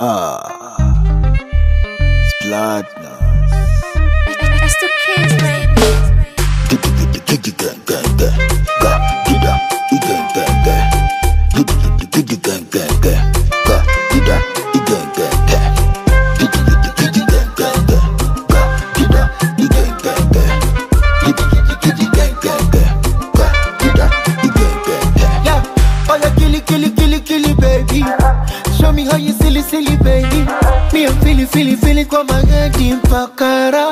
Splatness. It's the kids, baby. Yeah, oh yeah, kill it, baby. Show me how you silly, baby. Me I'm feeling kwa magadi mpakara.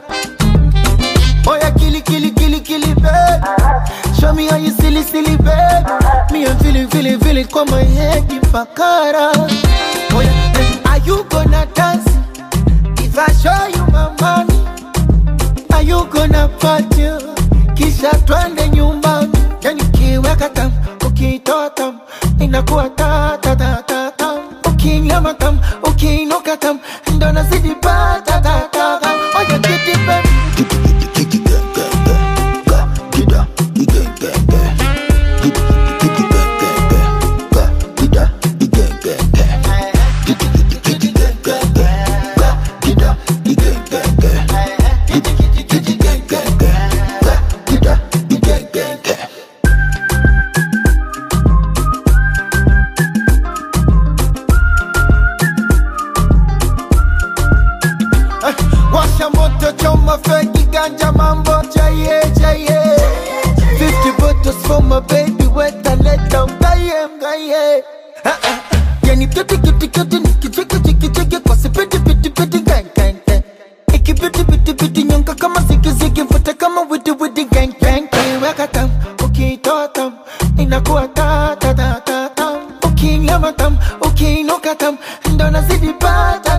Oh yeah, kill it, baby. Show me how you silly, baby. Me I'm feeling kwa magadi mpakara. Oh yeah, are you gonna dance? If I show you my money, are you gonna party? Kisha twende nyumbani. Yani kiweka tam, ukitoa tam, inakuwa ta ta ta ta tam. Ukinyama tam, ukiinuka tam, ndo nazidi pa ta ta ta tam. Oh yeah, kitty baby. Washa moto choma feki ganja mambo jaye 50 bottles for my baby wet and let down gaye. Yani kitty nikicheke kwa sipiti gang. Ikipiti nyonga kama ziki mfuta kama widi gang. Weka tam, ukitoa tam, inakuwa ta ta ta ta tam. Ukinyama tam, ukiinuka tam, ndo nazidi pata.